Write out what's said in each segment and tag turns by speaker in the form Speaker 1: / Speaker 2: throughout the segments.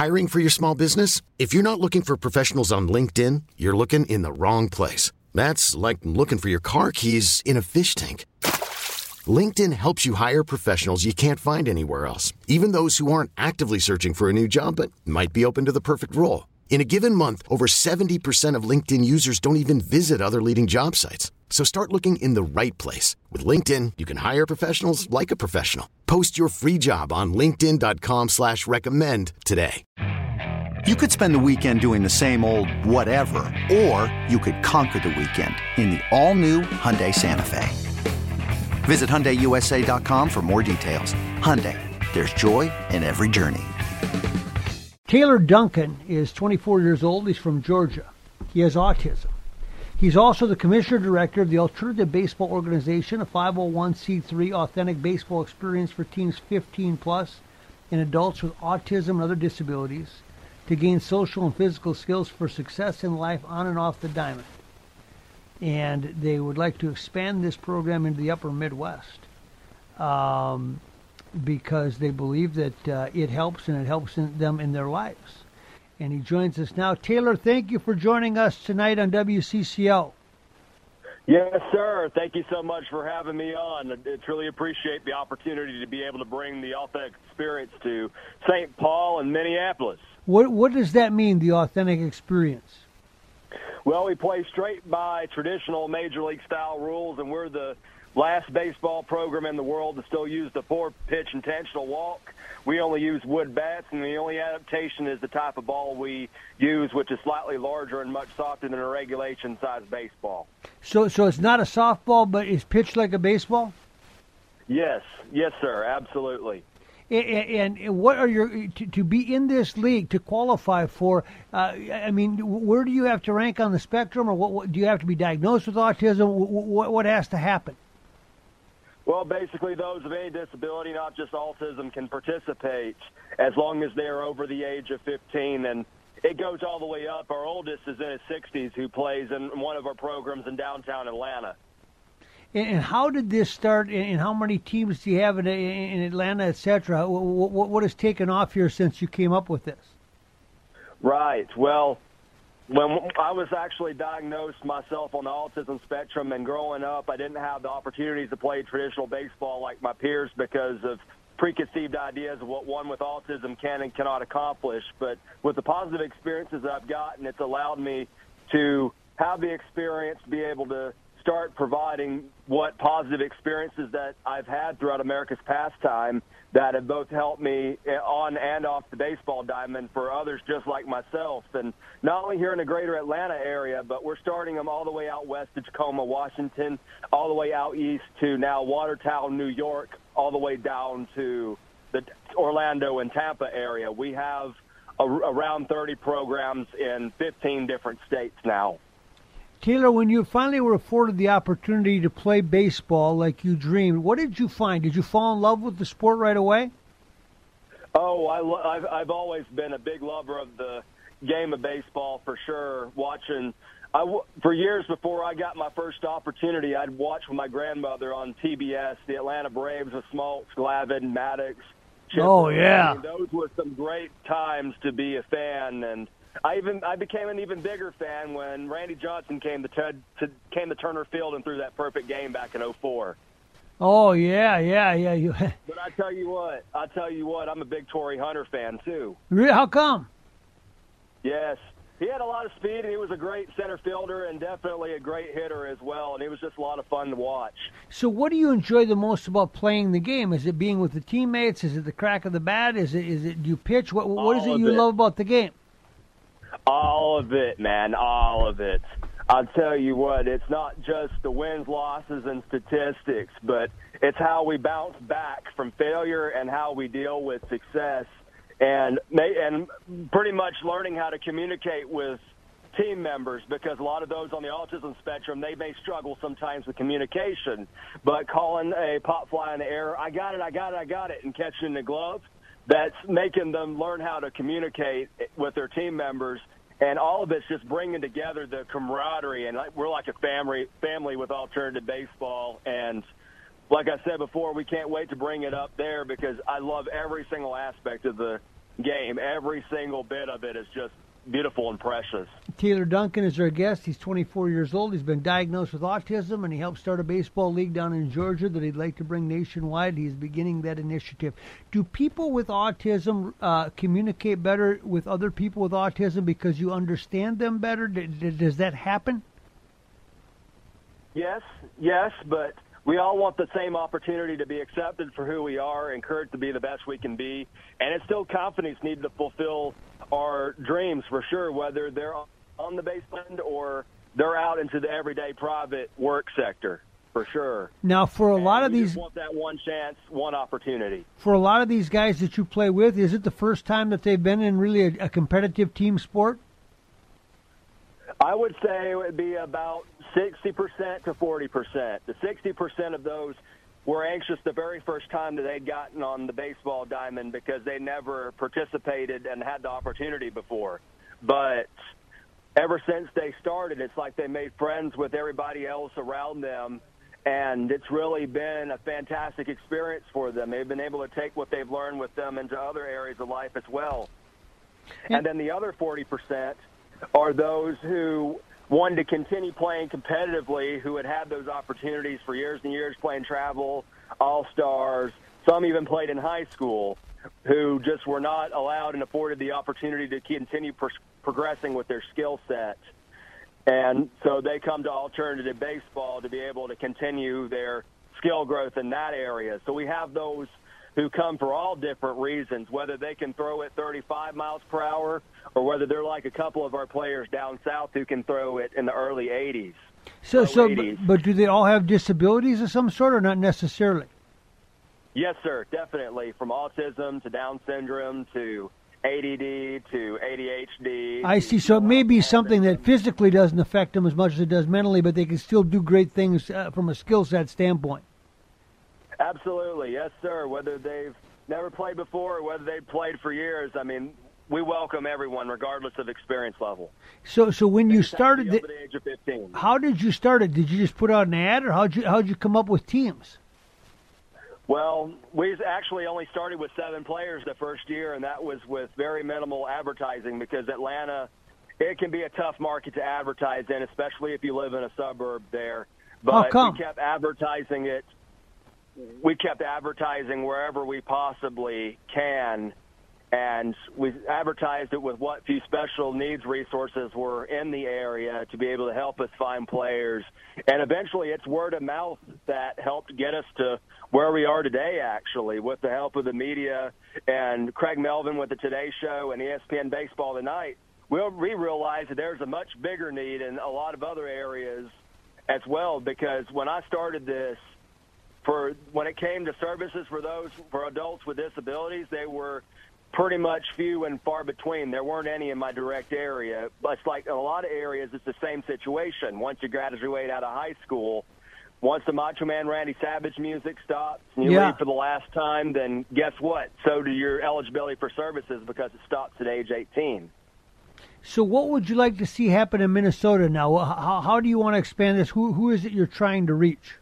Speaker 1: Hiring for your small business? If you're not looking for professionals on LinkedIn, you're looking in the wrong place. That's like looking for your car keys in a fish tank. LinkedIn helps you hire professionals you can't find anywhere else, even those who aren't actively searching for a new job but might be open to the perfect role. In a given month, over 70% of LinkedIn users don't even visit other leading job sites. So start looking in the right place. With LinkedIn, you can hire professionals like a professional. Post your free job on linkedin.com/recommend today.
Speaker 2: You could spend the weekend doing the same old whatever, or you could conquer the weekend in the all-new Hyundai Santa Fe. Visit HyundaiUSA.com for more details. Hyundai, there's joy in every journey.
Speaker 3: Taylor Duncan is 24 years old. He's from Georgia. He has autism. He's also the commissioner director of the Alternative Baseball Organization, a 501c3 authentic baseball experience for teens 15 plus and adults with autism and other disabilities to gain social and physical skills for success in life on and off the diamond. And they would like to expand this program into the upper Midwest because they believe that it helps, and it helps them in their lives. And he joins us now. Taylor, thank you for joining us tonight on WCCO.
Speaker 4: Yes, sir. Thank you so much for having me on. I truly appreciate the opportunity to be able to bring the authentic experience to St. Paul and Minneapolis.
Speaker 3: What does that mean, the authentic experience?
Speaker 4: Well, we play straight by traditional Major League-style rules, and we're the last baseball program in the world to still use the 4-pitch intentional walk. We only use wood bats, and the only adaptation is the type of ball we use, which is slightly larger and much softer than a regulation-sized baseball.
Speaker 3: So it's not a softball, but it's pitched like a baseball?
Speaker 4: Yes, sir, absolutely.
Speaker 3: And what are your to be in this league, to qualify for? I mean, where do you have to rank on the spectrum, or what do you have to be diagnosed with autism? What has to happen?
Speaker 4: Well, basically, those of any disability, not just autism, can participate as long as they are over the age of 15, and it goes all the way up. Our oldest is in his 60s, who plays in one of our programs in downtown Atlanta.
Speaker 3: And how did this start, and how many teams do you have in Atlanta, et cetera? What has taken off here since you came up with this?
Speaker 4: Right. Well, when I was actually diagnosed myself on the autism spectrum, and growing up, I didn't have the opportunities to play traditional baseball like my peers because of preconceived ideas of what one with autism can and cannot accomplish. But with the positive experiences that I've gotten, it's allowed me to have the experience, be able to start providing what positive experiences that I've had throughout America's pastime that have both helped me on and off the baseball diamond for others just like myself. And not only here in the greater Atlanta area, but we're starting them all the way out west to Tacoma, Washington, all the way out east to now Watertown, New York, all the way down to the Orlando and Tampa area. We have around 30 programs in 15 different states now.
Speaker 3: Taylor, when you finally were afforded the opportunity to play baseball like you dreamed, what did you find? Did you fall in love with the sport right away?
Speaker 4: Oh, I've always been a big lover of the game of baseball, for sure. For years before I got my first opportunity, I'd watch with my grandmother on TBS, the Atlanta Braves with Smoltz, Glavine, Maddox. Chipper.
Speaker 3: Oh, yeah.
Speaker 4: I mean, those were some great times to be a fan, and I became an even bigger fan when Randy Johnson came to Turner Field and threw that perfect game back in 2004.
Speaker 3: Oh, yeah.
Speaker 4: But I tell you what, I'm a big Torrey Hunter fan, too.
Speaker 3: Really? How come?
Speaker 4: Yes. He had a lot of speed, and he was a great center fielder and definitely a great hitter as well, and it was just a lot of fun to watch.
Speaker 3: So what do you enjoy the most about playing the game? Is it being with the teammates? Is it the crack of the bat? Is it do you pitch? What is it you love about the game?
Speaker 4: All of it, man, all of it. I'll tell you what, it's not just the wins, losses, and statistics, but it's how we bounce back from failure and how we deal with success, and pretty much learning how to communicate with team members, because a lot of those on the autism spectrum, they may struggle sometimes with communication, but calling a pop fly in the air, I got it, and catching the glove, that's making them learn how to communicate with their team members. And all of it's just bringing together the camaraderie. And we're like a family with alternative baseball. And like I said before, we can't wait to bring it up there because I love every single aspect of the game. Every single bit of it is just beautiful and precious.
Speaker 3: Taylor Duncan is our guest. He's 24 years old. He's been diagnosed with autism, and he helped start a baseball league down in Georgia that he'd like to bring nationwide. He's beginning that initiative. Do people with autism communicate better with other people with autism because you understand them better? Does that happen?
Speaker 4: Yes, but we all want the same opportunity to be accepted for who we are, encouraged to be the best we can be, and it's still confidence needed to fulfill our dreams for sure, whether they're on the baseline or they're out into the everyday private work sector, for sure.
Speaker 3: Now, for a lot of
Speaker 4: we
Speaker 3: these,
Speaker 4: just want that one chance, one opportunity.
Speaker 3: For a lot of these guys that you play with, is it the first time that they've been in really a competitive team sport?
Speaker 4: I would say it would be about 60% to 40%. The 60% of those were anxious the very first time that they'd gotten on the baseball diamond because they never participated and had the opportunity before. But ever since they started, it's like they made friends with everybody else around them, and it's really been a fantastic experience for them. They've been able to take what they've learned with them into other areas of life as well. And then the other 40% are those who wanted to continue playing competitively, who had had those opportunities for years and years playing travel, all-stars. Some even played in high school, who just were not allowed and afforded the opportunity to continue progressing with their skill set. And so they come to alternative baseball to be able to continue their skill growth in that area. So we have those who come for all different reasons, whether they can throw it 35 miles per hour or whether they're like a couple of our players down south who can throw it in the early 80s.
Speaker 3: But do they all have disabilities of some sort or not necessarily?
Speaker 4: Yes, sir, definitely. From autism to Down syndrome to ADD to ADHD.
Speaker 3: I see. So it may be something that physically doesn't affect them as much as it does mentally, but they can still do great things from a skill set standpoint.
Speaker 4: Absolutely, yes, sir. Whether they've never played before or whether they've played for years, I mean, we welcome everyone regardless of experience level.
Speaker 3: So when you started,
Speaker 4: over the age of 15.
Speaker 3: How did you start it? Did you just put out an ad, or how'd you come up with teams?
Speaker 4: Well, we actually only started with 7 players the first year, and that was with very minimal advertising because Atlanta, it can be a tough market to advertise in, especially if you live in a suburb there. But
Speaker 3: How come?
Speaker 4: we kept advertising it. We kept advertising wherever we possibly can, and we advertised it with what few special needs resources were in the area to be able to help us find players. And eventually it's word of mouth that helped get us to where we are today, actually, with the help of the media and Craig Melvin with the Today Show and ESPN Baseball Tonight. We realized that there's a much bigger need in a lot of other areas as well, because when I started this, when it came to services for adults with disabilities, they were pretty much few and far between. There weren't any in my direct area. But it's like in a lot of areas, it's the same situation. Once you graduate out of high school, once the Macho Man Randy Savage music stops and you leave for the last time, then guess what? So do your eligibility for services because it stops at age 18.
Speaker 3: So what would you like to see happen in Minnesota now? How do you want to expand this? Who is it you're trying to reach?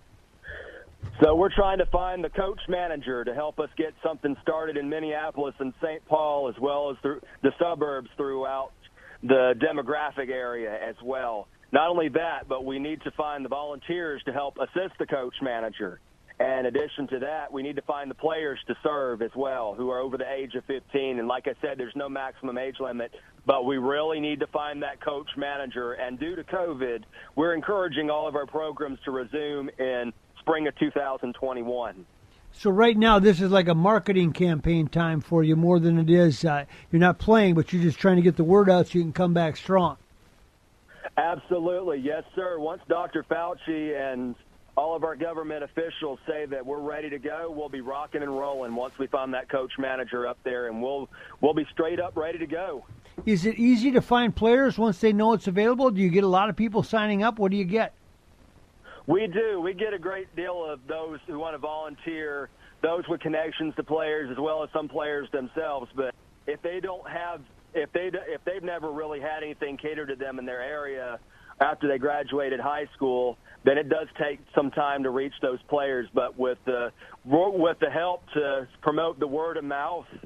Speaker 4: So we're trying to find the coach manager to help us get something started in Minneapolis and St. Paul, as well as the suburbs throughout the demographic area as well. Not only that, but we need to find the volunteers to help assist the coach manager. And in addition to that, we need to find the players to serve as well who are over the age of 15. And like I said, there's no maximum age limit, but we really need to find that coach manager. And due to COVID, we're encouraging all of our programs to resume in spring of 2021.
Speaker 3: So right now, this is like a marketing campaign time for you more than it is. You're not playing, but you're just trying to get the word out so you can come back strong.
Speaker 4: Absolutely. Yes, sir. Once Dr. Fauci and all of our government officials say that we're ready to go, we'll be rocking and rolling once we find that coach manager up there, and we'll be straight up ready to go.
Speaker 3: Is it easy to find players once they know it's available? Do you get a lot of people signing up? What do you get?
Speaker 4: We do. We get a great deal of those who want to volunteer, those with connections to players, as well as some players themselves. But if they don't have, if they've never really had anything catered to them in their area after they graduated high school, then it does take some time to reach those players. But with the help to promote the word of mouth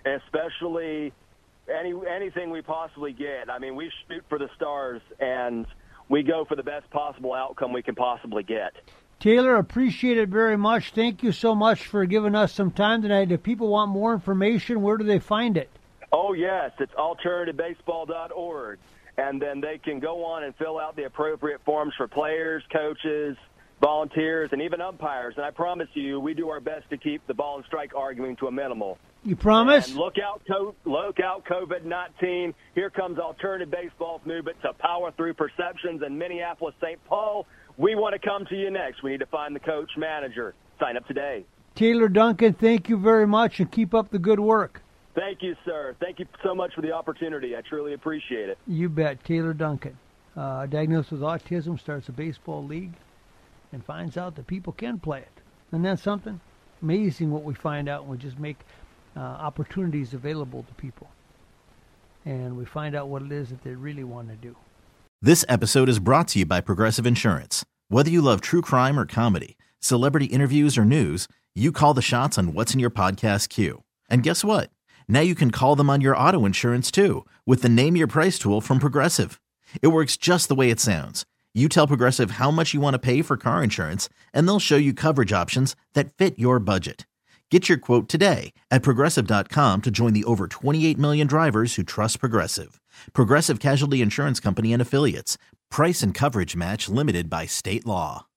Speaker 4: especially anything we possibly get. I mean, we shoot for the stars, and we go for the best possible outcome we can possibly get.
Speaker 3: Taylor, appreciate it very much. Thank you so much for giving us some time tonight. If people want more information, where do they find it?
Speaker 4: Oh, yes. It's alternativebaseball.org. And then they can go on and fill out the appropriate forms for players, coaches, volunteers, and even umpires. And I promise you, we do our best to keep the ball and strike arguing to a minimal.
Speaker 3: You promise?
Speaker 4: And look out COVID-19. Here comes Alternative Baseball's movement to power through perceptions in Minneapolis, St. Paul. We want to come to you next. We need to find the coach manager. Sign up today. Taylor
Speaker 3: Duncan, thank you very much, and keep up the good work.
Speaker 4: Thank you, sir. Thank you so much for the opportunity. I truly appreciate it.
Speaker 3: You bet. Taylor Duncan, diagnosed with autism, starts a baseball league and finds out that people can play it. And that's something amazing what we find out when we just make opportunities available to people. And we find out what it is that they really want to do.
Speaker 5: This episode is brought to you by Progressive Insurance. Whether you love true crime or comedy, celebrity interviews or news, you call the shots on what's in your podcast queue. And guess what? Now you can call them on your auto insurance too with the Name Your Price tool from Progressive. It works just the way it sounds. You tell Progressive how much you want to pay for car insurance, and they'll show you coverage options that fit your budget. Get your quote today at Progressive.com to join the over 28 million drivers who trust Progressive. Progressive Casualty Insurance Company and Affiliates. Price and coverage match limited by state law.